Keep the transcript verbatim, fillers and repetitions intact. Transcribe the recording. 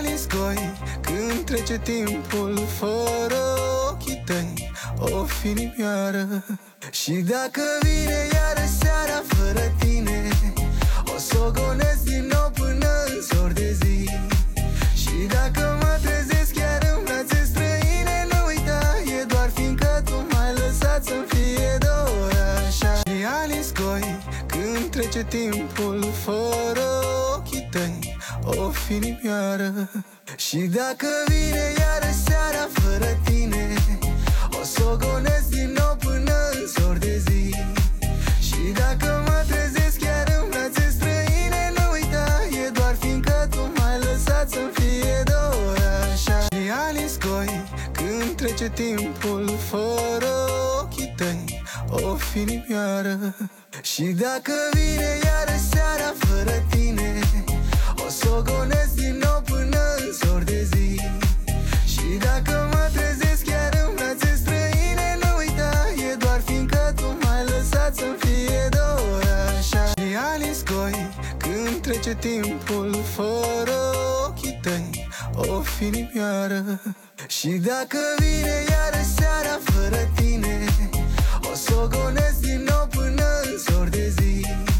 ani scoi când trece timpul fără ochii tăi, o finimioară. Și dacă vine iară seara fără tine, o să o gonesc din nou până în zor de zi. Și dacă mă trezesc chiar în brațe străine, nu uita, e doar fiindcă tu m-ai lăsat să-mi fie dor așa. Și ani scoi când trece timpul fără ochii tăi, o finimioară. Și dacă vine iară seara fără tine, o să o gonesc din nou până în zor de zi. Și dacă mă trezesc chiar în brațe străine, nu uita, e doar fiindcă tu m-ai lăsat să-mi fie dor așa. Și ani scoi când trece timpul fără ochii tăi, o finimioară. Și dacă vine iară seara fără tine, o să o gonesc din nou până în zor de zi. Și dacă mă trezesc chiar în brațe străine, nu uita, e doar fiindcă tu m-ai lăsat să-mi fie dor așa. Și ani scoi când trece timpul fără ochii tăi, o finimioară. Și dacă vine iară seara fără tine, o să o gonesc din nou până în zor de zi.